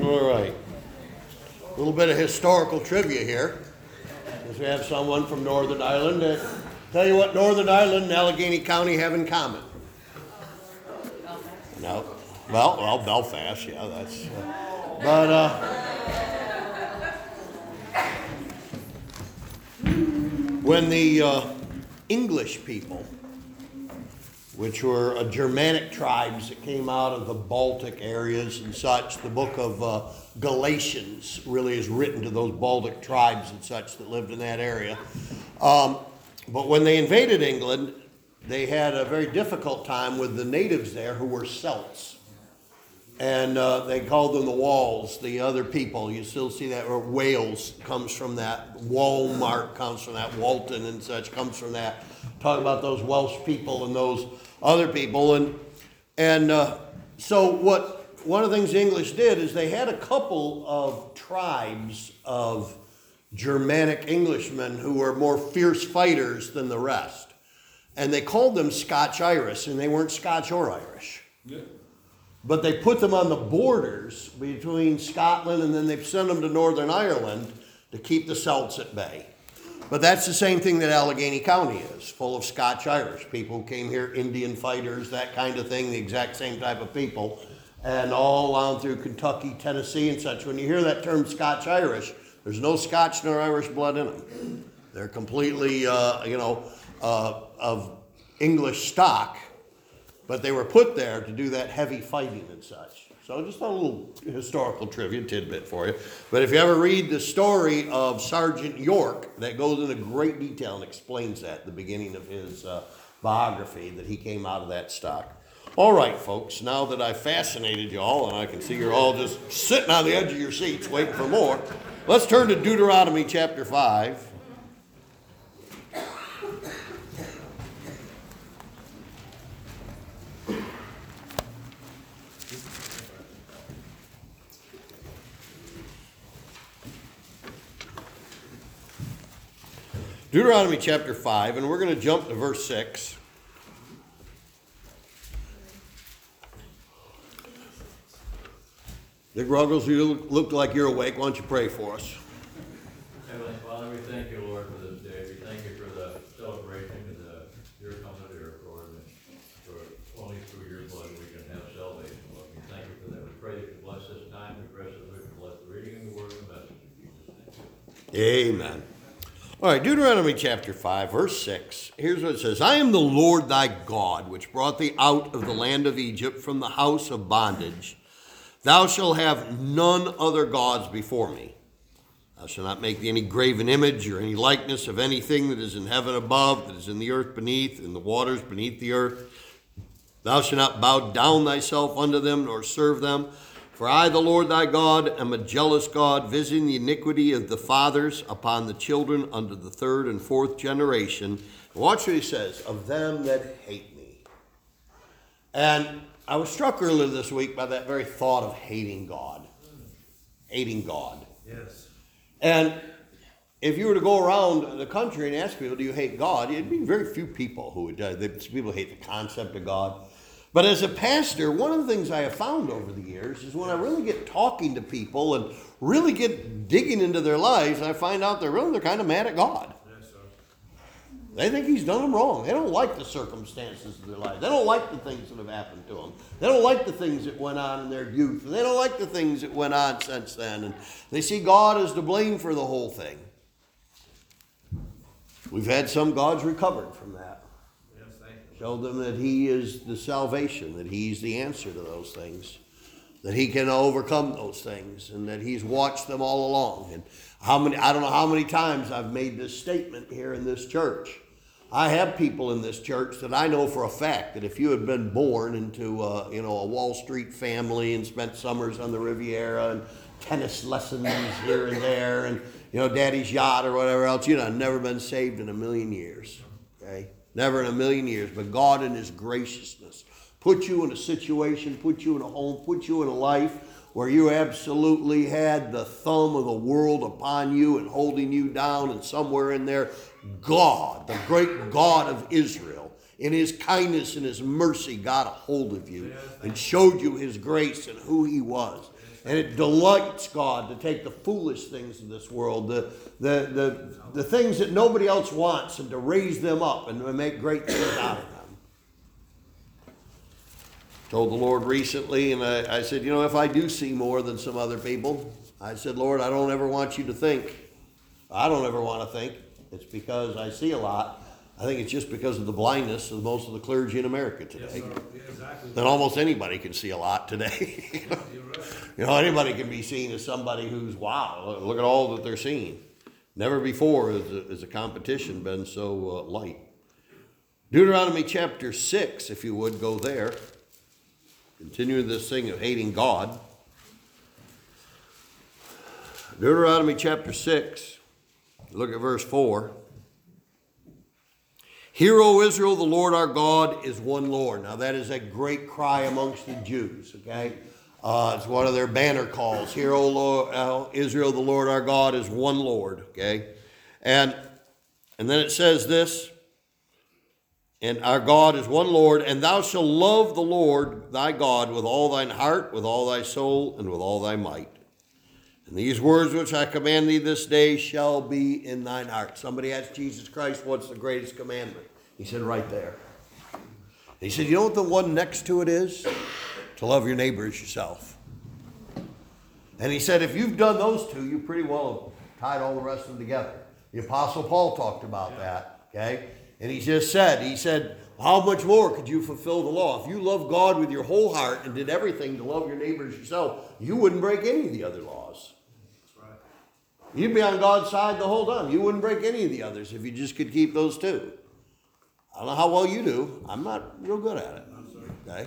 All right. A little bit of historical trivia here. Because we have someone from Northern Ireland that tell you what Northern Ireland and Allegheny County have in common. No. Well, Belfast, yeah, that's. When the English people, which were Germanic tribes that came out of the Baltic areas and such, the book of Galatians really is written to those Baltic tribes and such that lived in that area. But when they invaded England, they had a very difficult time with the natives there who were Celts. And they called them the Walls, the other people. You still see that, or Wales comes from that. Walmart comes from that. Walton and such comes from that. Talk about those Welsh people and those other people. So one of the things the English did is they had a couple of tribes of Germanic Englishmen who were more fierce fighters than the rest. And they called them Scotch-Irish, and they weren't Scotch or Irish. Yeah. But they put them on the borders between Scotland, and then they sent them to Northern Ireland to keep the Celts at bay. But that's the same thing that Allegheny County is, full of Scotch-Irish. People who came here, Indian fighters, that kind of thing, the exact same type of people. And all on through Kentucky, Tennessee, and such. When you hear that term Scotch-Irish, there's no Scotch nor Irish blood in them. They're completely, of English stock. But they were put there to do that heavy fighting and such. So just a little historical trivia tidbit for you. But if you ever read the story of Sergeant York, that goes into great detail and explains that at the beginning of his biography, that he came out of that stock. All right, folks, now that I've fascinated you all, and I can see you're all just sitting on the edge of your seats waiting for more, let's turn to Deuteronomy chapter 5. Deuteronomy chapter 5, and we're going to jump to verse 6. Dick Ruggles, you look like you're awake. Why don't you pray for us? Heavenly Father, we thank you, Lord, for this day. We thank you for the celebration of your coming to earth, Lord, and for only through your blood we can have salvation, Lord. We thank you for that. We pray that you bless this time. We pray that we bless the reading of the word and the message. In Jesus' name. Amen. All right, Deuteronomy chapter 5, verse 6. Here's what it says. I am the Lord thy God, which brought thee out of the land of Egypt from the house of bondage. Thou shalt have none other gods before me. Thou shalt not make thee any graven image or any likeness of anything that is in heaven above, that is in the earth beneath, in the waters beneath the earth. Thou shalt not bow down thyself unto them, nor serve them. For I, the Lord thy God, am a jealous God, visiting the iniquity of the fathers upon the children unto the third and fourth generation. And watch what he says, of them that hate me. And I was struck earlier this week by that very thought of hating God. Hating God. Yes. And if you were to go around the country and ask people, do you hate God? It'd be very few people who would. People hate the concept of God. But as a pastor, one of the things I have found over the years is when I really get talking to people and really get digging into their lives, I find out they're kind of mad at God. Yes, sir. They think he's done them wrong. They don't like the circumstances of their life. They don't like the things that have happened to them. They don't like the things that went on in their youth. They don't like the things that went on since then. And they see God as to blame for the whole thing. We've had some gods recovered from that. Show them that he is the salvation, that he's the answer to those things, that he can overcome those things, and that he's watched them all along. And I don't know how many times I've made this statement here in this church. I have people in this church that I know for a fact that if you had been born into a Wall Street family and spent summers on the Riviera and tennis lessons here and there and daddy's yacht or whatever else, you'd have never been saved in a million years. Okay? Never in a million years, but God in his graciousness put you in a situation, put you in a home, put you in a life where you absolutely had the thumb of the world upon you and holding you down, and somewhere in there, God, the great God of Israel, in his kindness and his mercy, got a hold of you and showed you his grace and who he was. And it delights God to take the foolish things of this world, the things that nobody else wants, and to raise them up and to make great things out of them. Told the Lord recently, and I said, you know, if I do see more than some other people, I said, Lord, I don't ever want you to think. I don't ever want to think it's because I see a lot. I think it's just because of the blindness of most of the clergy in America today. Yes, sir. Yeah, exactly. That almost anybody can see a lot today. You're right. You know, anybody can be seen as somebody who's, wow, look at all that they're seeing. Never before has a competition been so light. Deuteronomy chapter 6, if you would, go there. Continue this thing of hating God. Deuteronomy chapter 6, look at verse 4. Hear, O Israel, the Lord our God is one Lord. Now that is a great cry amongst the Jews, okay? It's one of their banner calls. Hear, O Lord, Israel, the Lord our God is one Lord, okay? And then it says this, and our God is one Lord, and thou shalt love the Lord thy God with all thine heart, with all thy soul, and with all thy might. And these words which I command thee this day shall be in thine heart. Somebody asked Jesus Christ, what's the greatest commandment? He said, right there. He said, you know what the one next to it is? To love your neighbor as yourself. And he said, if you've done those two, you pretty well have tied all the rest of them together. The Apostle Paul talked about that, okay? And he said, how much more could you fulfill the law? If you love God with your whole heart and did everything to love your neighbor as yourself, you wouldn't break any of the other laws. You'd be on God's side the whole time. You wouldn't break any of the others if you just could keep those two. I don't know how well you do. I'm not real good at it. Okay?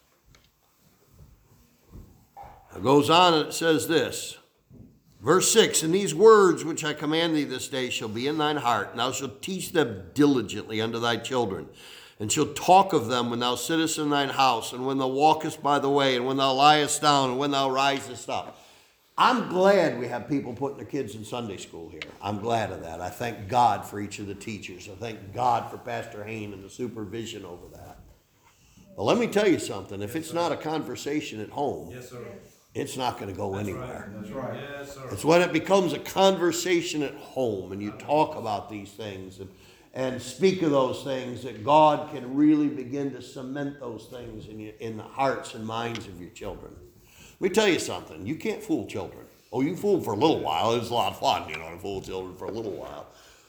It goes on and it says this. Verse 6, and these words which I command thee this day shall be in thine heart, and thou shalt teach them diligently unto thy children, and shalt talk of them when thou sittest in thine house, and when thou walkest by the way, and when thou liest down, and when thou risest up. I'm glad we have people putting their kids in Sunday school here. I'm glad of that. I thank God for each of the teachers. I thank God for Pastor Hain and the supervision over that. But let me tell you something. If it's not a conversation at home, Yes, sir. it's not going to go anywhere. That's right. Yes, sir. It's when it becomes a conversation at home and you talk about these things and speak of those things that God can really begin to cement those things in the hearts and minds of your children. Let me tell you something. You can't fool children. Oh, you fool them for a little while. It's a lot of fun, to fool children for a little while.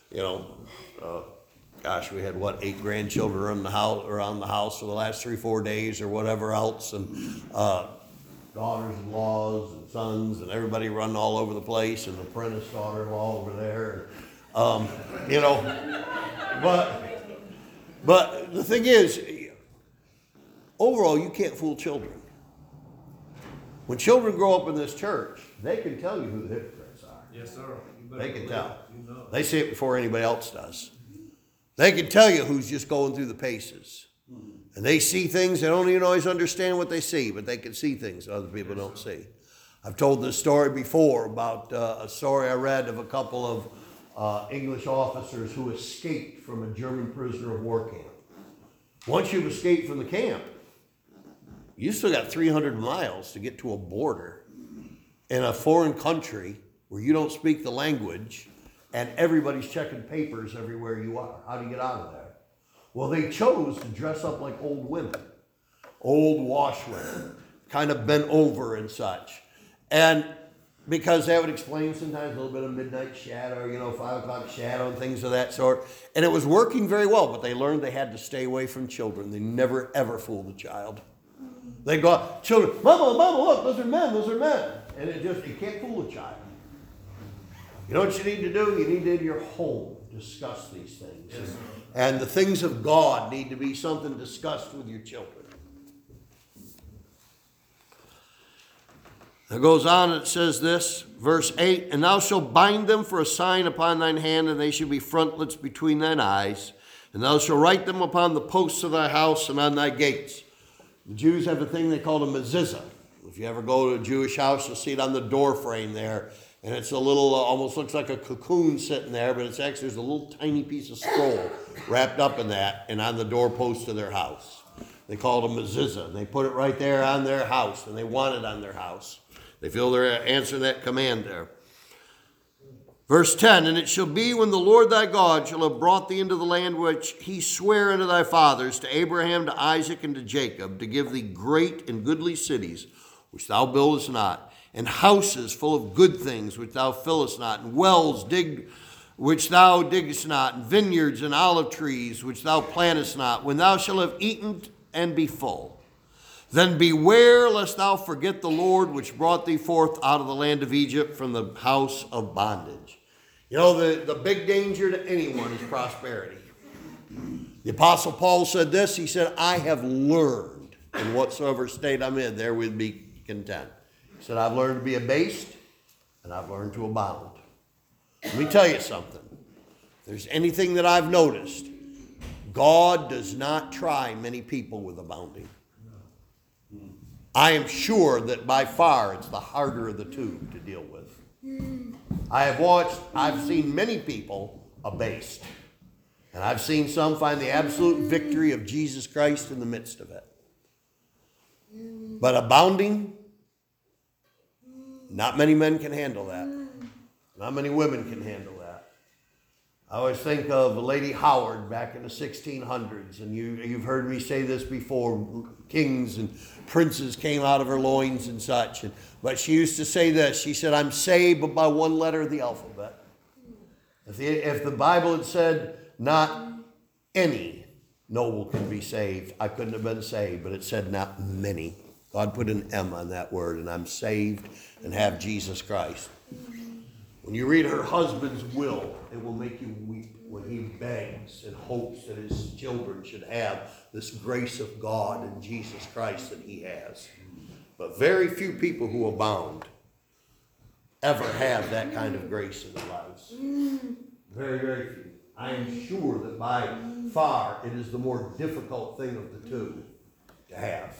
Gosh, we had 8 grandchildren around the house for the last 3-4 days or whatever else, and daughters-in-laws and sons and everybody running all over the place, and the apprentice daughter-in-law over there. But the thing is, overall, you can't fool children. When children grow up in this church, they can tell you who the hypocrites are. Yes, sir. They can tell. You know. They see it before anybody else does. They can tell you who's just going through the paces. And they see things, they don't even always understand what they see, but they can see things other people don't see. I've told this story before about a story I read of a couple of English officers who escaped from a German prisoner of war camp. Once you've escaped from the camp, you still got 300 miles to get to a border in a foreign country where you don't speak the language and everybody's checking papers everywhere you are. How do you get out of there? Well, they chose to dress up like old women, old washwomen, kind of bent over and such. And because that would explain sometimes a little bit of midnight shadow, 5 o'clock shadow and things of that sort. And it was working very well, but they learned they had to stay away from children. They never, ever fooled a child. They go out, children, Mama, look, those are men. And you can't fool a child. You know what you need to do? You need to, in your home, discuss these things. Yes, and the things of God need to be something discussed with your children. It goes on and it says this, verse 8, and thou shalt bind them for a sign upon thine hand, and they shall be frontlets between thine eyes, and thou shalt write them upon the posts of thy house and on thy gates. The Jews have a thing they call a mezuzah. If you ever go to a Jewish house, you'll see it on the door frame there. And it's a little, almost looks like a cocoon sitting there, but it's actually, there's a little tiny piece of scroll wrapped up in that and on the doorpost of their house. They call it a mezuzah. And they put it right there on their house, and they want it on their house. They feel they're answering that command there. Verse 10, and it shall be when the Lord thy God shall have brought thee into the land which he sware unto thy fathers, to Abraham, to Isaac, and to Jacob, to give thee great and goodly cities, which thou buildest not, and houses full of good things, which thou fillest not, and wells which thou diggest not, and vineyards and olive trees, which thou plantest not, when thou shalt have eaten and be full. Then beware lest thou forget the Lord, which brought thee forth out of the land of Egypt from the house of bondage. You know, the big danger to anyone is prosperity. The Apostle Paul said this. He said, I have learned in whatsoever state I'm in, therewith be content. He said, I've learned to be abased, and I've learned to abound. Let me tell you something. If there's anything that I've noticed, God does not try many people with abounding. I am sure that by far it's the harder of the two to deal with. I've seen many people abased. And I've seen some find the absolute victory of Jesus Christ in the midst of it. But abounding, not many men can handle that. Not many women can handle that. I always think of Lady Howard back in the 1600s, and you've heard me say this before. Kings and princes came out of her loins and such. But she used to say this. She said, I'm saved by one letter of the alphabet. If the Bible had said, not any noble can be saved, I couldn't have been saved. But it said, not many. God put an M on that word, and I'm saved and have Jesus Christ. When you read her husband's will, it will make you weep when he begs and hopes that his children should have this grace of God and Jesus Christ that he has. But very few people who abound ever have that kind of grace in their lives. Very, very few. I am sure that by far it is the more difficult thing of the two to have.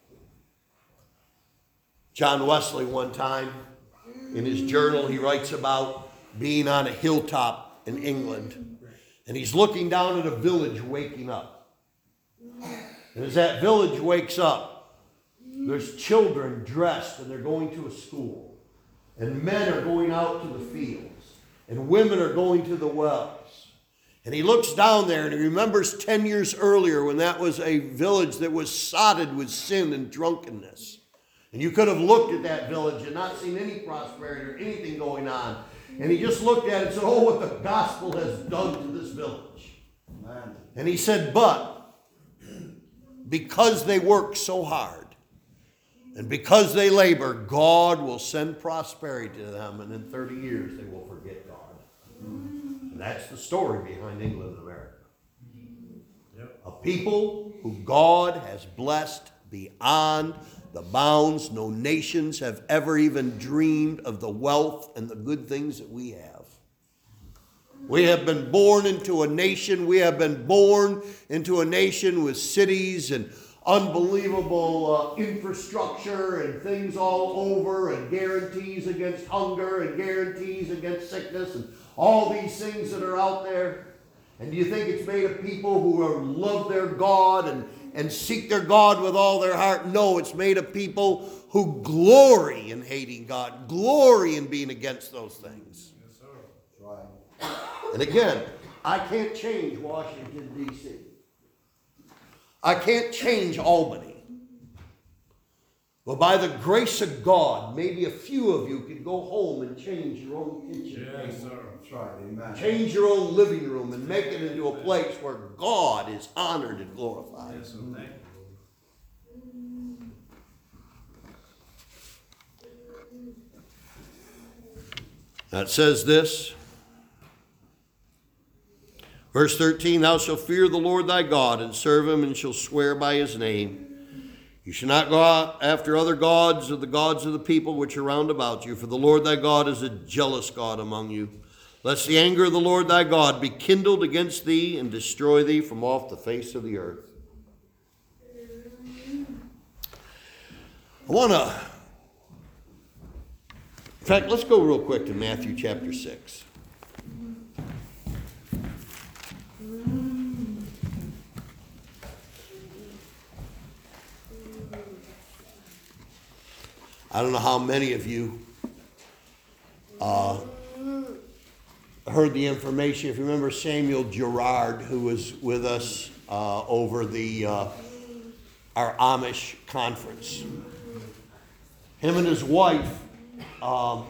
John Wesley one time, in his journal, he writes about being on a hilltop in England. And he's looking down at a village waking up. And as that village wakes up, there's children dressed and they're going to a school. And men are going out to the fields. And women are going to the wells. And he looks down there and he remembers 10 years earlier when that was a village that was sodded with sin and drunkenness. And you could have looked at that village and not seen any prosperity or anything going on. And he just looked at it and said, oh, what the gospel has done to this village. Amen. And he said, but because they work so hard and because they labor, God will send prosperity to them. And in 30 years, they will forget God. And that's the story behind England and America. Yep. A people who God has blessed beyond the bounds no nations have ever even dreamed of the wealth and the good things that we have. We have been born into a nation. We have been born into a nation with cities and unbelievable infrastructure and things all over and guarantees against hunger and guarantees against sickness and all these things that are out there. And do you think it's made of people who love their God and seek their God with all their heart? No, it's made of people who glory in hating God, glory in being against those things. Yes, sir. Right. And again, I can't change Washington, D.C. I can't change Albany. But by the grace of God, maybe a few of you can go home and change your own kitchen. Yes, sir. That's right. Amen. Change your own living room and make it into a place where God is honored and glorified. Yes, sir. Thank you, Now it says this. Verse 13, thou shalt fear the Lord thy God and serve him and shalt swear by his name. You shall not go out after other gods or the gods of the people which are round about you, for the Lord thy God is a jealous God among you. Lest the anger of the Lord thy God be kindled against thee and destroy thee from off the face of the earth. In fact, let's go real quick to Matthew chapter 6. I don't know how many of you heard the information. If you remember Samuel Gerard, who was with us over our Amish conference. Him and his wife, both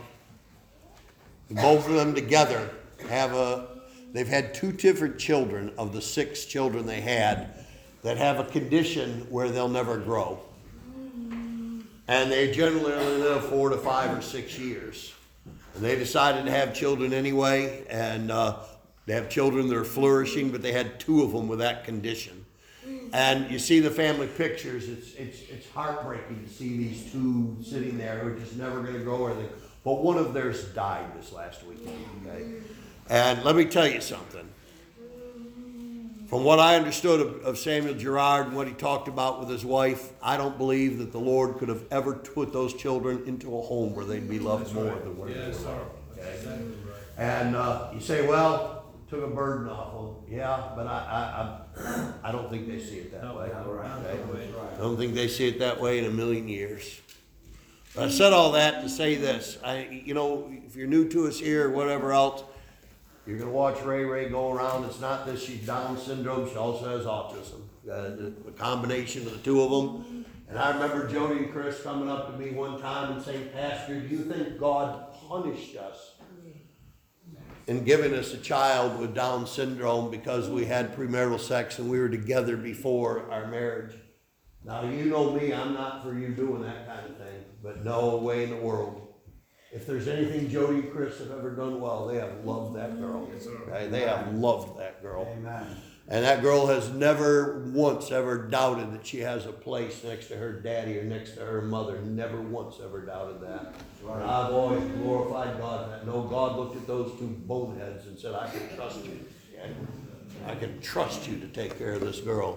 of them together, they've had 2 different children of the 6 children they had that have a condition where they'll never grow. And they generally only live 4 to 5 or 6 years. And they decided to have children anyway, and they have children that are flourishing, but they had 2 of them with that condition. And you see the family pictures, it's heartbreaking to see these 2 sitting there who are just never going to grow or anything. But one of theirs died this last weekend, okay? And let me tell you something. From what I understood of Samuel Gerard and what he talked about with his wife, I don't believe that the Lord could have ever put those children into a home where they'd be loved more than where they were. Okay? And you say, well, took a burden off them. Yeah, but I don't think they see it that way. Okay? I don't think they see it that way in a million years. But I said all that to say this. If you're new to us here or whatever else, you're going to watch Ray go around. It's not that she's Down syndrome. She also has autism. The combination of the 2 of them. And I remember Jody and Chris coming up to me one time and saying, Pastor, do you think God punished us in giving us a child with Down syndrome because we had premarital sex and we were together before our marriage? Now, you know me. I'm not for you doing that kind of thing. But no way in the world. If there's anything Jody and Chris have ever done well, they have loved that girl. Okay? They have loved that girl. Amen. And that girl has never once ever doubted that she has a place next to her daddy or next to her mother. Never once ever doubted that. Right. And I've always glorified God. And I know God looked at those 2 boneheads and said, I can trust you. I can trust you to take care of this girl.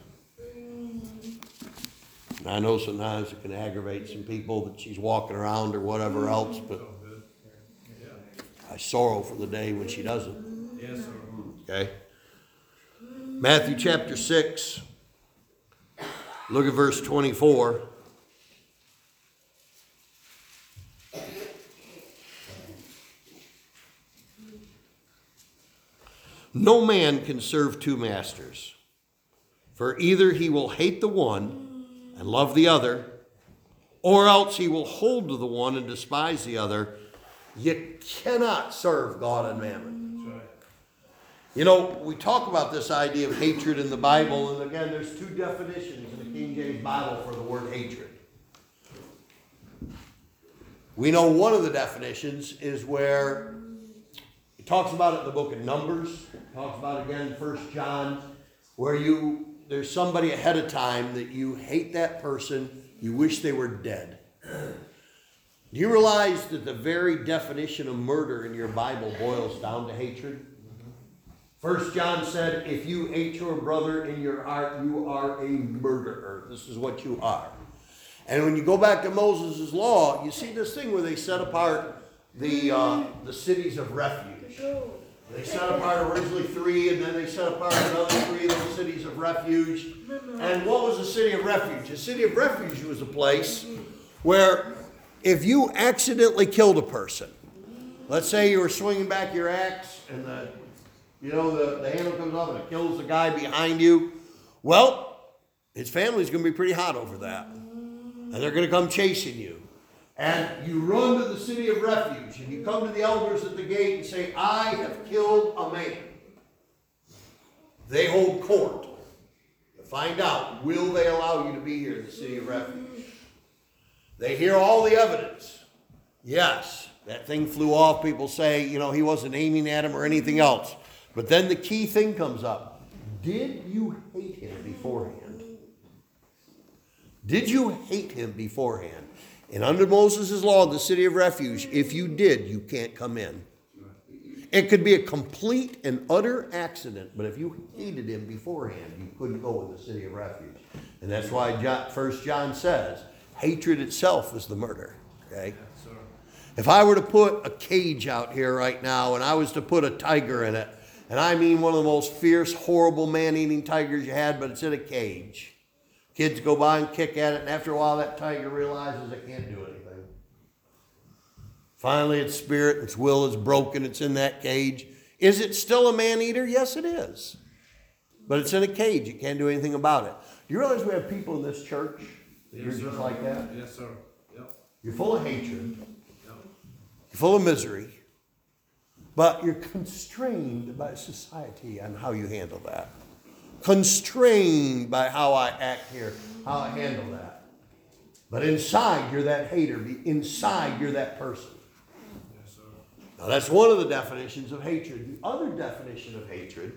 And I know sometimes it can aggravate some people that she's walking around or whatever else, but I sorrow for the day when she doesn't. Yes, sir. Okay? Matthew chapter 6, look at verse 24. No man can serve 2 masters, for either he will hate the one and love the other, or else he will hold to the one and despise the other. You cannot serve God and mammon. That's right. You know, we talk about this idea of hatred in the Bible, and again, there's 2 definitions in the King James Bible for the word hatred. We know one of the definitions is where it talks about it in the book of Numbers, it talks about it again in 1 John, where there's somebody ahead of time that you hate that person, you wish they were dead. Do you realize that the very definition of murder in your Bible boils down to hatred? 1 John said, if you hate your brother in your heart, you are a murderer. This is what you are. And when you go back to Moses' law, you see this thing where they set apart the cities of refuge. They set apart originally 3, and then they set apart another 3 of those cities of refuge. And what was a city of refuge? A city of refuge was a place where if you accidentally killed a person, let's say you were swinging back your axe and the handle comes off and it kills the guy behind you, well, his family's going to be pretty hot over that. And they're going to come chasing you. And you run to the city of refuge, and you come to the elders at the gate and say, I have killed a man. They hold court to find out, will they allow you to be here in the city of refuge? They hear all the evidence. Yes, that thing flew off. People say, he wasn't aiming at him or anything else. But then the key thing comes up. Did you hate him beforehand? Did you hate him beforehand? And under Moses' law, the city of refuge, if you did, you can't come in. It could be a complete and utter accident, but if you hated him beforehand, you couldn't go in the city of refuge. And that's why 1 John says, hatred itself is the murder. Okay? If I were to put a cage out here right now, and I was to put a tiger in it, and I mean one of the most fierce, horrible, man-eating tigers you had, but it's in a cage. Kids go by and kick at it, and after a while that tiger realizes it can't do anything. Finally, its spirit, its will is broken. It's in that cage. Is it still a man-eater? Yes, it is. But it's in a cage. You can't do anything about it. Do you realize we have people in this church that you're just like that? Yes, sir. Yep. You're full of hatred. Yep. You're full of misery. But you're constrained by society on how you handle that. Constrained by how I act here, how I handle that. But inside, you're that hater. Inside, you're that person. Yes, sir. Now, that's one of the definitions of hatred. The other definition of hatred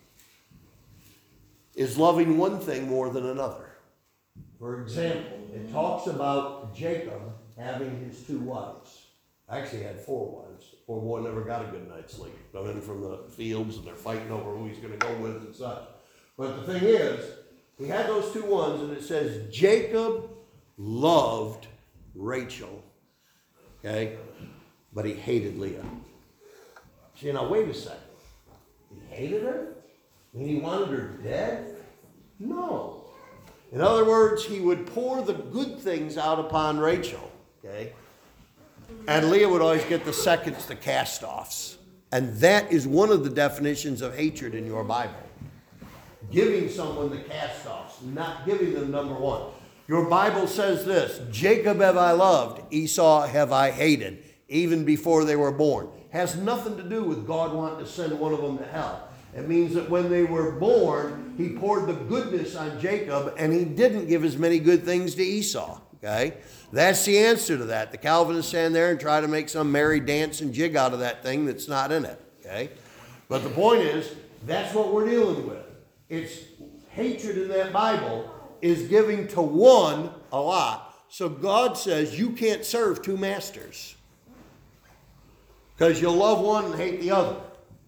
is loving one thing more than another. For example, it talks about Jacob having his 2 wives. Actually, he had 4 wives. Poor boy never got a good night's sleep. Coming from the fields and they're fighting over who he's going to go with and such. But the thing is, he had those 2 ones, and it says Jacob loved Rachel. Okay? But he hated Leah. See, now wait a second. He hated her? I mean, he wanted her dead? No. In other words, he would pour the good things out upon Rachel. Okay? And Leah would always get the seconds, the cast-offs. And that is one of the definitions of hatred in your Bible. Giving someone the cast-offs, not giving them number 1. Your Bible says this, Jacob have I loved, Esau have I hated, even before they were born. Has nothing to do with God wanting to send one of them to hell. It means that when they were born, he poured the goodness on Jacob, and he didn't give as many good things to Esau. Okay? That's the answer to that. The Calvinists stand there and try to make some merry dance and jig out of that thing that's not in it. Okay? But the point is, that's what we're dealing with. It's hatred in that Bible is giving to one a lot. So God says you can't serve 2 masters. Because you'll love one and hate the other.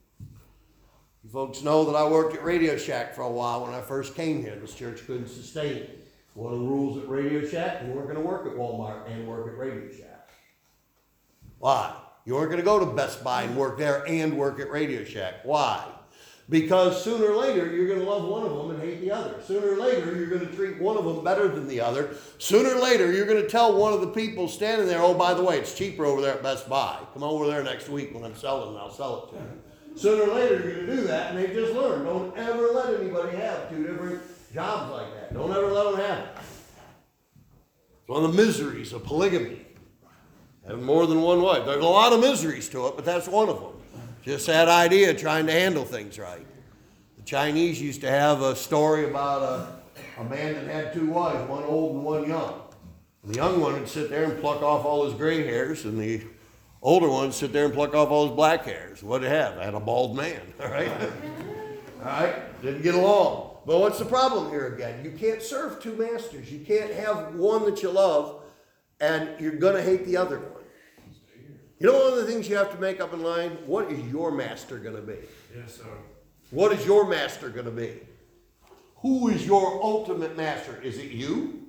You folks know that I worked at Radio Shack for a while when I first came here. This church couldn't sustain it. One of the rules at Radio Shack, you weren't going to work at Walmart and work at Radio Shack. Why? You weren't going to go to Best Buy and work there and work at Radio Shack. Why? Because sooner or later, you're going to love one of them and hate the other. Sooner or later, you're going to treat one of them better than the other. Sooner or later, you're going to tell one of the people standing there, oh, by the way, it's cheaper over there at Best Buy. Come over there next week when I'm selling, and I'll sell it to you. Sooner or later, you're going to do that, and they just learn. Don't ever let anybody have 2 different jobs like that. Don't ever let them have it. It's one of the miseries of polygamy. Having more than one wife. There's a lot of miseries to it, but that's one of them. Just that idea of trying to handle things right. The Chinese used to have a story about a man that had 2 wives, one old and one young. And the young one would sit there and pluck off all his gray hairs, and the older one would sit there and pluck off all his black hairs. What did it have? I had a bald man, all right? All right? Didn't get along. But what's the problem here again? You can't serve 2 masters. You can't have one that you love, and you're going to hate the other one. You know one of the things you have to make up in line? What is your master going to be? Yes, sir. What is your master going to be? Who is your ultimate master? Is it you?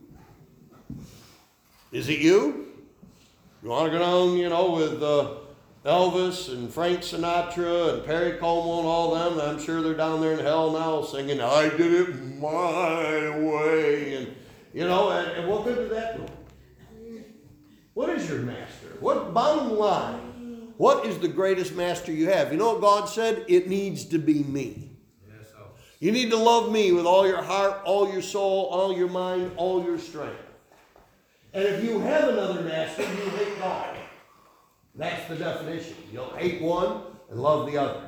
Is it you? You want to go down, with Elvis and Frank Sinatra and Perry Como and all them. I'm sure they're down there in hell now singing, I did it my way. And what good did that do? What is your master? What, bottom line, what is the greatest master you have? You know what God said? It needs to be me. Yes, sir. You need to love me with all your heart, all your soul, all your mind, all your strength. And if you have another master, you hate God. That's the definition. You'll hate one and love the other.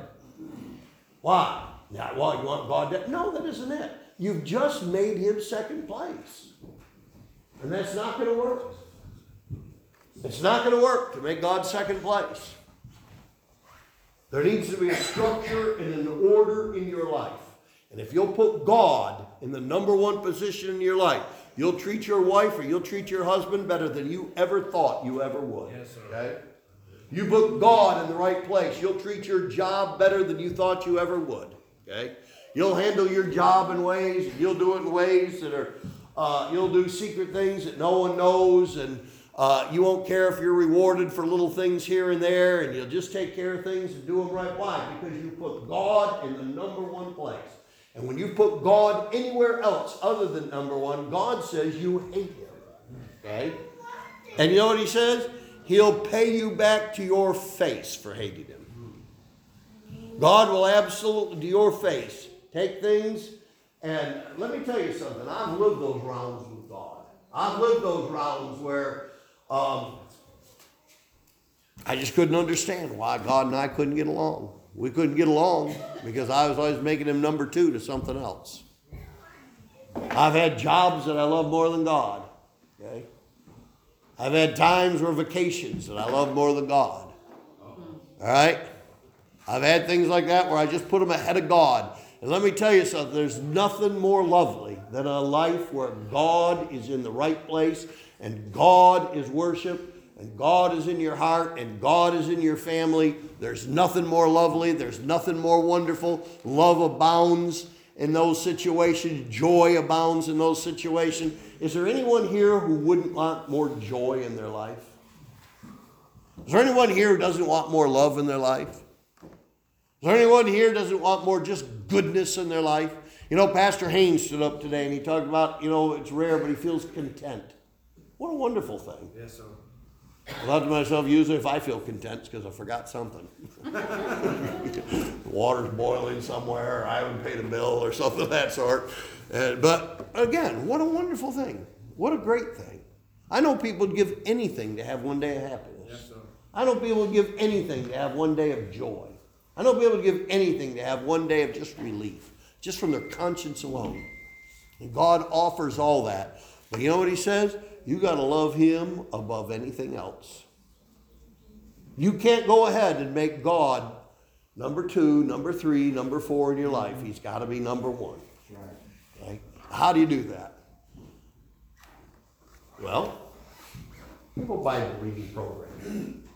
Why? Now, well, you want God to... No, that isn't it. You've just made him second place. And that's not going to work. It's not going to work to make God second place. There needs to be a structure and an order in your life. And if you'll put God in the number 1 position in your life, you'll treat your wife or you'll treat your husband better than you ever thought you ever would. Yes, sir. Okay? You put God in the right place, you'll treat your job better than you thought you ever would. Okay? You'll handle your job in ways, you'll do it in ways that are, you'll do secret things that no one knows, and you won't care if you're rewarded for little things here and there, and you'll just take care of things and do them right. Why? Because you put God in the number 1 place. And when you put God anywhere else other than number 1, God says you hate him. Okay? And you know what he says? He'll pay you back to your face for hating him. God will absolutely, to your face, take things. And let me tell you something. I've lived those rounds with God. I've lived those rounds where I just couldn't understand why God and I couldn't get along. We couldn't get along because I was always making him number two to something else. I've had jobs that I love more than God. Okay? I've had times where vacations that I love more than God. All right? I've had things like that where I just put them ahead of God. And let me tell you something. There's nothing more lovely than a life where God is in the right place and God is worshiped and God is in your heart and God is in your family. There's nothing more lovely. There's nothing more wonderful. Love abounds in those situations. Joy abounds in those situations. Is there anyone here who wouldn't want more joy in their life? Is there anyone here who doesn't want more love in their life? Is there anyone here who doesn't want more just goodness in their life? You know, Pastor Haynes stood up today and he talked about, it's rare, but he feels content. What a wonderful thing. Yes, sir. I thought to myself, usually if I feel content, it's because I forgot something. The water's boiling somewhere, or I haven't paid a bill, or something of that sort. But again, what a wonderful thing. What a great thing. I know people would give anything to have one day of happiness. Yes, sir. I know people would give anything to have one day of joy. I know people would give anything to have one day of just relief, just from their conscience alone. And God offers all that. But you know what he says? You got to love him above anything else. You can't go ahead and make God number 2, number 3, number 4 in your life. He's got to be number 1. Okay? How do you do that? Well, you have a Bible reading program.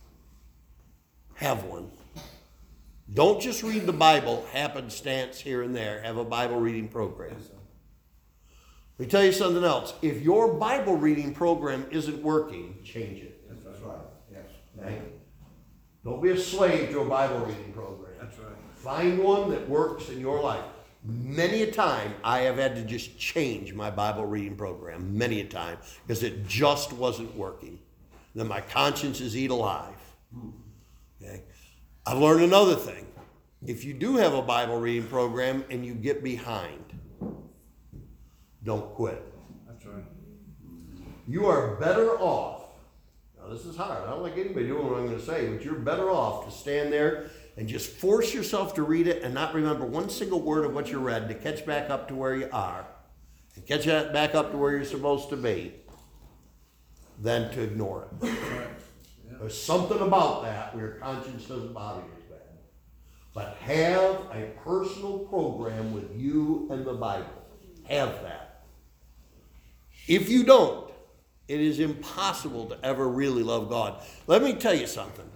Have one. Don't just read the Bible happenstance here and there. Have a Bible reading program. Let me tell you something else. If your Bible reading program isn't working, change it. That's right. Yes. Okay? Don't be a slave to a Bible reading program. That's right. Find one that works in your life. Many a time I have had to just change my Bible reading program. Many a time. Because it just wasn't working. Then my conscience is eat alive. Okay? I've learned another thing. If you do have a Bible reading program and you get behind, don't quit. That's right. You are better off. Now this is hard. I don't like anybody doing what I'm going to say, but you're better off to stand there and just force yourself to read it and not remember one single word of what you read to catch back up to where you are and catch that back up to where you're supposed to be than to ignore it. That's right. Yeah. There's something about that where your conscience doesn't bother you as bad. But have a personal program with you and the Bible. Have that. If you don't, it is impossible to ever really love God. Let me tell you something.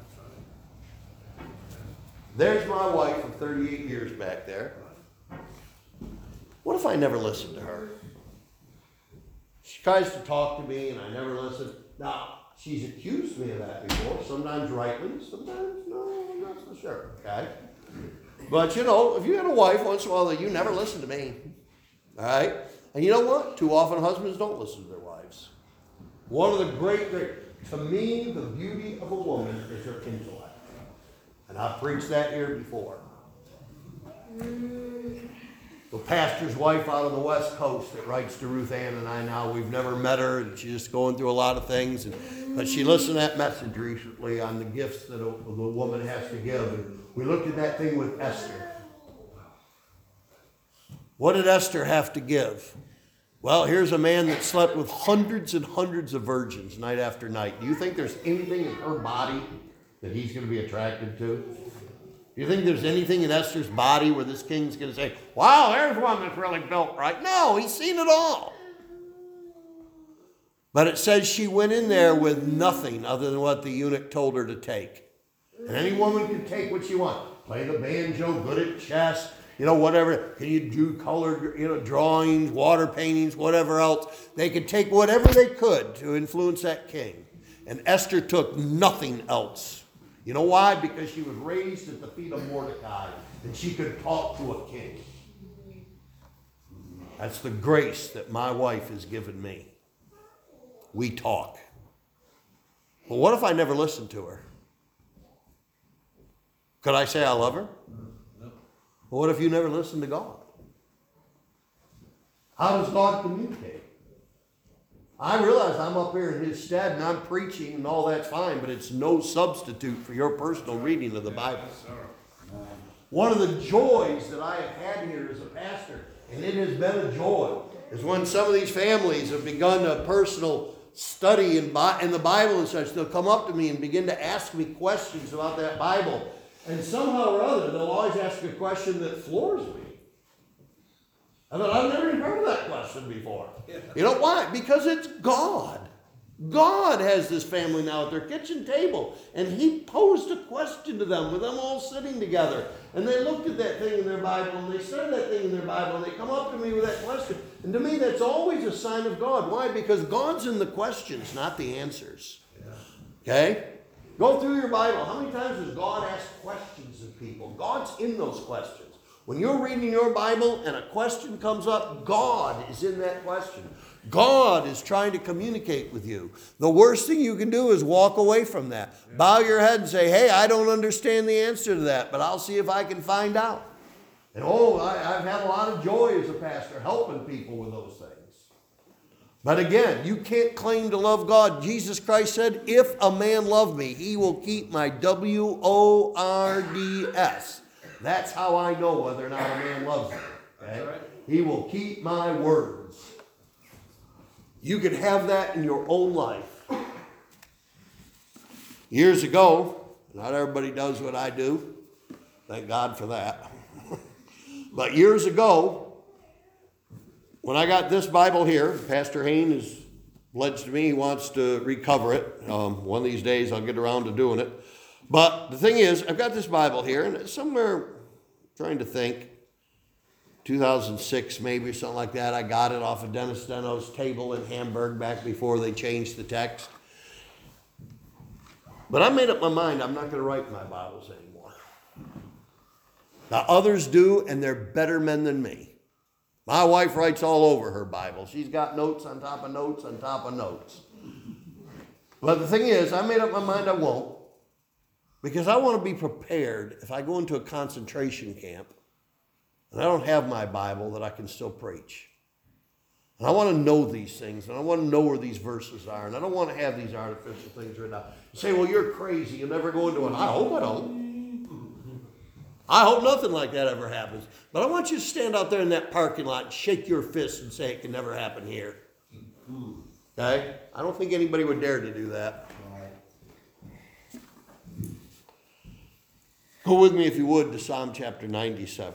There's my wife of 38 years back there. What if I never listened to her? She tries to talk to me and I never listen. Now, she's accused me of that before, sometimes rightly, sometimes no, I'm not so sure, okay? But if you had a wife once in a while that you never listen to me, all right? And you know what? Too often husbands don't listen to their wives. One of the to me, the beauty of a woman is her intellect. And I've preached that here before. The pastor's wife out on the West Coast that writes to Ruth Ann and I now, we've never met her, and she's just going through a lot of things. But she listened to that message recently on the gifts that the woman has to give. And we looked at that thing with Esther. What did Esther have to give? Well, here's a man that slept with hundreds and hundreds of virgins night after night. Do you think there's anything in her body that he's going to be attracted to? Do you think there's anything in Esther's body where this king's going to say, wow, there's one that's really built right? No, he's seen it all. But it says she went in there with nothing other than what the eunuch told her to take. And any woman can take what she wants. Play the banjo, good at chess, whatever. Can you do colored, drawings, water paintings, whatever else. They could take whatever they could to influence that king. And Esther took nothing else. You know why? Because she was raised at the feet of Mordecai and she could talk to a king. That's the grace that my wife has given me. We talk. But what if I never listened to her? Could I say I love her? No. But what if you never listen to God? How does God communicate? I realize I'm up here in his stead and I'm preaching and all that's fine, but it's no substitute for your personal reading of the Bible. Yes, sir. One of the joys that I have had here as a pastor, and it has been a joy, is when some of these families have begun a personal study in the Bible and such, they'll come up to me and begin to ask me questions about that Bible. And somehow or other, they'll always ask a question that floors me. I thought, I've never even heard of that question before. Yeah. You know why? Because it's God. God has this family now at their kitchen table. And he posed a question to them with them all sitting together. And they looked at that thing in their Bible and they said that thing in their Bible and they come up to me with that question. And to me, that's always a sign of God. Why? Because God's in the questions, not the answers. Yeah. Okay? Go through your Bible. How many times does God ask questions of people? God's in those questions. When you're reading your Bible and a question comes up, God is in that question. God is trying to communicate with you. The worst thing you can do is walk away from that. Yeah. Bow your head and say, hey, I don't understand the answer to that, but I'll see if I can find out. And I've had a lot of joy as a pastor helping people with those things. But again, you can't claim to love God. Jesus Christ said, if a man love me, he will keep my words. That's how I know whether or not a man loves me. Okay? Right. He will keep my words. You can have that in your own life. Years ago, not everybody does what I do. Thank God for that. But years ago, when I got this Bible here, Pastor Hain has pledged to me he wants to recover it. One of these days I'll get around to doing it. But the thing is, I've got this Bible here, and it's somewhere, trying to think, 2006 maybe or something like that. I got it off of Dennis Steno's table in Hamburg back before they changed the text. But I made up my mind I'm not going to write my Bibles anymore. Now others do, and they're better men than me. My wife writes all over her Bible. She's got notes on top of notes on top of notes. But the thing is, I made up my mind I won't. Because I want to be prepared if I go into a concentration camp and I don't have my Bible that I can still preach. And I want to know these things, and I want to know where these verses are, and I don't want to have these artificial things written out. You say, well, you're crazy. You'll never go into it. I hope I don't. I hope nothing like that ever happens. But I want you to stand out there in that parking lot and shake your fist and say it can never happen here. Okay? I don't think anybody would dare to do that. Go with me, if you would, to Psalm chapter 97.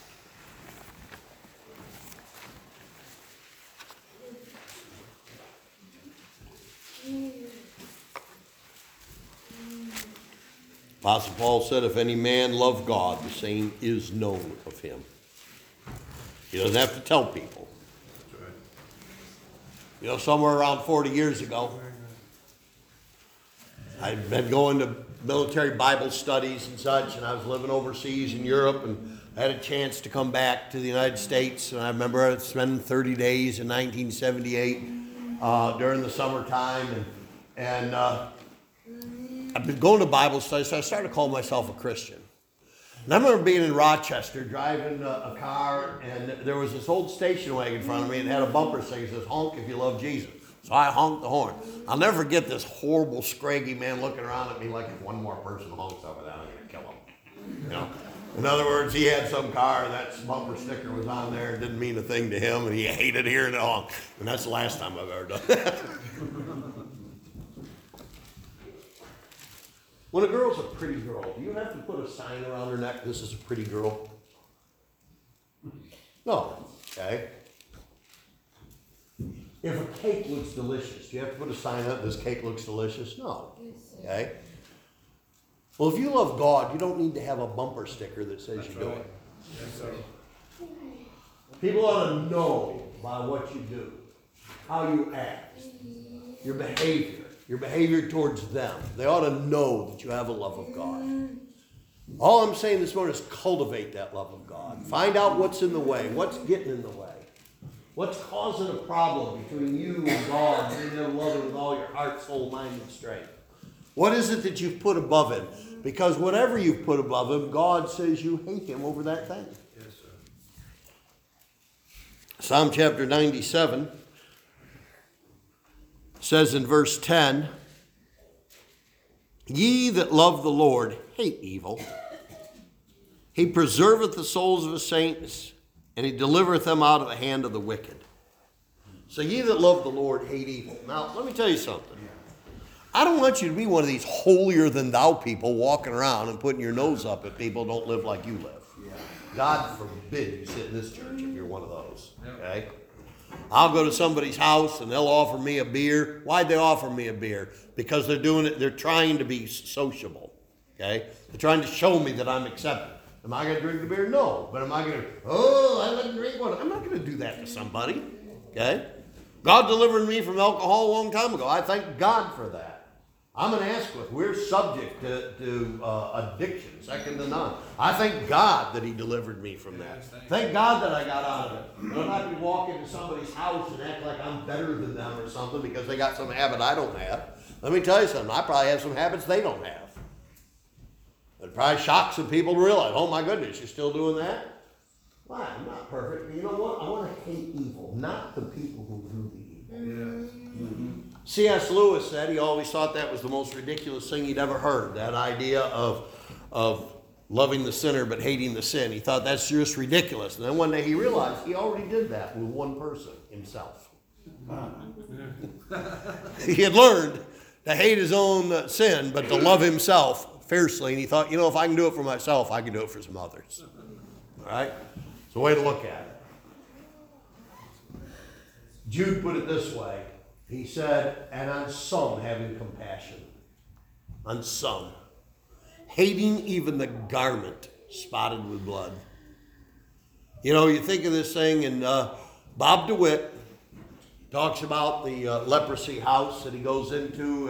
Apostle Paul said, if any man love God, the same is known of him. He doesn't have to tell people. That's right. You know, somewhere around 40 years ago, I'd been going to military Bible studies and such, and I was living overseas in Europe, and I had a chance to come back to the United States, and I remember I spent 30 days in 1978 during the summertime, and I've been going to Bible studies, so I started to call myself a Christian. And I remember being in Rochester, driving a car, and there was this old station wagon in front of me, and it had a bumper sticker that says, honk if you love Jesus. So I honked the horn. I'll never forget this horrible, scraggy man looking around at me like, if one more person honks over that, I'm going to kill him. You know? In other words, he had some car, that bumper sticker was on there, it didn't mean a thing to him, and he hated hearing it honk. And that's the last time I've ever done that. When a girl's a pretty girl, do you have to put a sign around her neck, this is a pretty girl? No. Okay? If a cake looks delicious, do you have to put a sign up, this cake looks delicious? No. Okay? Well, if you love God, you don't need to have a bumper sticker that says That's you do right. it. Yes, sir. People ought to know by what you do, how you act, your behavior towards them. They ought to know that you have a love of God. All I'm saying this morning is cultivate that love of God. Find out what's in the way, what's getting in the way. What's causing a problem between you and God, and you love Him with all your heart, soul, mind, and strength? What is it that you've put above him? Because whatever you've put above him, God says you hate him over that thing. Yes, sir. Psalm chapter 97 says in verse 10, ye that love the Lord hate evil. He preserveth the souls of his saints, and he delivereth them out of the hand of the wicked. So ye that love the Lord hate evil. Now, let me tell you something. I don't want you to be one of these holier than thou people walking around and putting your nose up at people who don't live like you live. God forbid you sit in this church if you're one of those. Okay? I'll go to somebody's house and they'll offer me a beer. Why'd they offer me a beer? Because they're doing it, they're trying to be sociable. Okay? They're trying to show me that I'm accepted. Am I going to drink the beer? No. But am I going to, I let them drink one? I'm not going to do that to somebody. Okay? God delivered me from alcohol a long time ago. I thank God for that. I'm an Asquith. We're subject to addiction, second to none. I thank God that he delivered me from that. Thank God that I got out of it. But I'm not going to walk into somebody's house and act like I'm better than them or something because they got some habit I don't have. Let me tell you something. I probably have some habits they don't have. It probably shocks some people to realize, oh my goodness, you're still doing that? Why? I'm not perfect. But you know what? I want to hate evil, not the people who do the evil. Yes. Mm-hmm. C.S. Lewis said he always thought that was the most ridiculous thing he'd ever heard, that idea of loving the sinner but hating the sin. He thought that's just ridiculous. And then one day he realized he already did that with one person, himself. He had learned to hate his own sin but to love himself fiercely. And he thought, if I can do it for myself, I can do it for some others. All right? It's a way to look at it. Jude put it this way. He said, and on some having compassion. On some. Hating even the garment spotted with blood. You think of this thing, and Bob DeWitt talks about the leprosy house that he goes into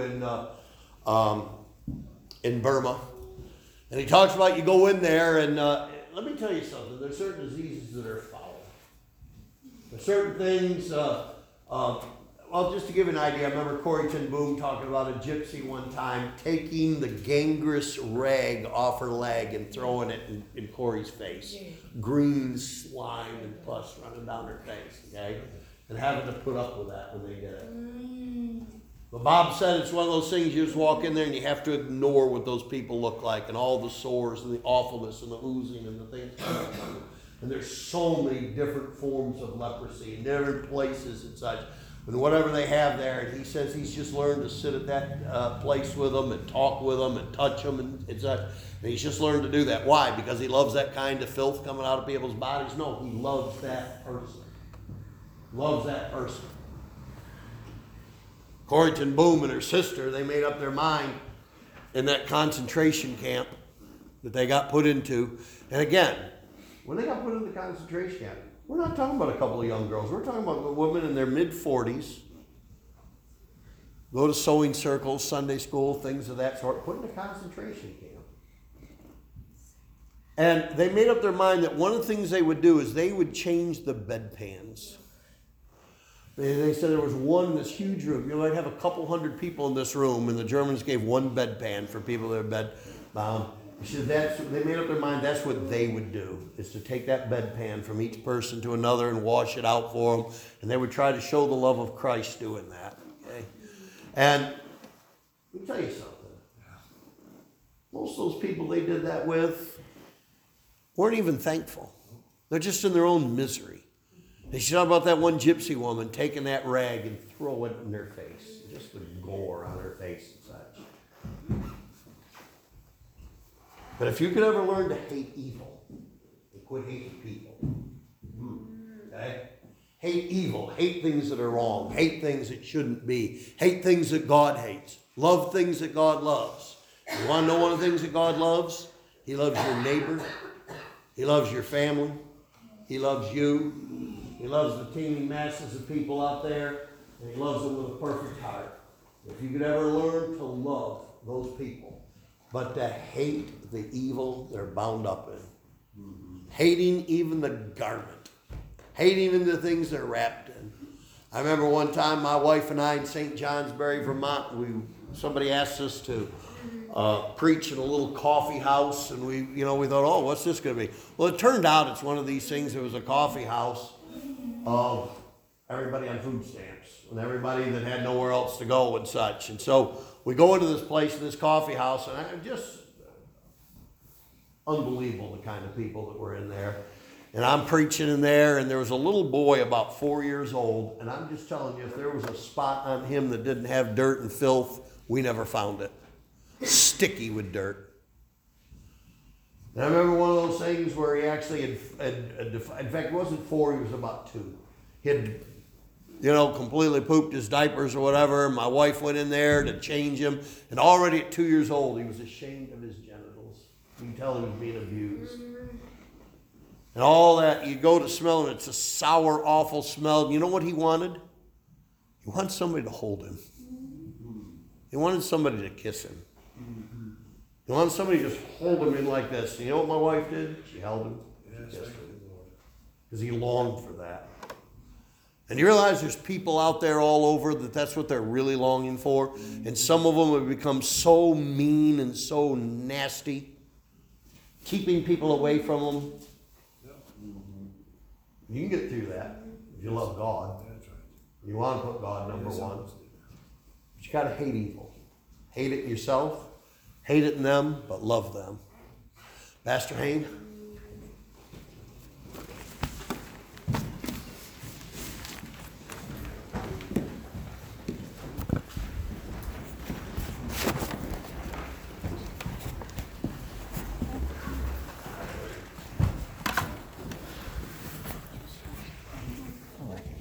in Burma. And he talks about you go in there, and let me tell you something. There's certain diseases that are foul. There's certain things... Well, just to give you an idea, I remember Corrie ten Boom talking about a gypsy one time taking the gangrenous rag off her leg and throwing it in Corrie's face. Green slime and pus running down her face, okay? And having to put up with that when they did it. But Bob said it's one of those things you just walk in there and you have to ignore what those people look like and all the sores and the awfulness and the oozing and the things. And there's so many different forms of leprosy in different places and such. And whatever they have there, and he says he's just learned to sit at that place with them and talk with them and touch them and such. And he's just learned to do that. Why? Because he loves that kind of filth coming out of people's bodies? No, he loves that person. Loves that person. Corrie ten Boom and her sister, they made up their mind in that concentration camp that they got put into. And again, when they got put in the concentration camp, we're not talking about a couple of young girls. We're talking about women in their mid-40s. Go to sewing circles, Sunday school, things of that sort. Put in a concentration camp. And they made up their mind that one of the things they would do is they would change the bedpans. They said there was one, this huge room. You might have a couple hundred people in this room, and the Germans gave one bedpan for people that are bedbound. She said they made up their mind that's what they would do, is to take that bedpan from each person to another and wash it out for them. And they would try to show the love of Christ doing that. Okay? And let me tell you something. Most of those people they did that with weren't even thankful. They're just in their own misery. They shout about that one gypsy woman taking that rag and throwing it in their face. Just the gore on her face and such. But if you could ever learn to hate evil, and quit hating people. Okay? Hate evil. Hate things that are wrong. Hate things that shouldn't be. Hate things that God hates. Love things that God loves. You want to know one of the things that God loves? He loves your neighbor. He loves your family. He loves you. He loves the teeming masses of people out there. And he loves them with a perfect heart. If you could ever learn to love those people, but to hate the evil they're bound up in. Hating even the garment. Hating even the things they're wrapped in. I remember one time my wife and I in St. Johnsbury, Vermont, we somebody asked us to preach in a little coffee house, and we thought, oh, what's this going to be? Well, it turned out it's one of these things. It was a coffee house of everybody on food stamps and everybody that had nowhere else to go and such. And so we go into this place, this coffee house, and I'm just unbelievable the kind of people that were in there. And I'm preaching in there, and there was a little boy about 4 years old, and I'm just telling you, if there was a spot on him that didn't have dirt and filth, we never found it. Sticky with dirt. And I remember one of those things where he actually had in fact, it wasn't 4, he was about 2. He had, completely pooped his diapers or whatever. My wife went in there to change him, and already at 2 years old, he was ashamed of his genitals. You can tell he was being abused. And all that, you go to smell, and it's a sour, awful smell. You know what he wanted? He wanted somebody to hold him. He wanted somebody to kiss him. He wanted somebody to just hold him in like this. And you know what my wife did? She held him. Yes, She kissed thank him. you, Lord. Because he longed for that. And you realize there's people out there all over that's what they're really longing for. And some of them have become so mean and so nasty, keeping people away from them. You can get through that if you love God. That's right. You want to put God number Yes, I one. must do that. But you got to hate evil. Hate it in yourself, hate it in them, but love them. Pastor Hayne?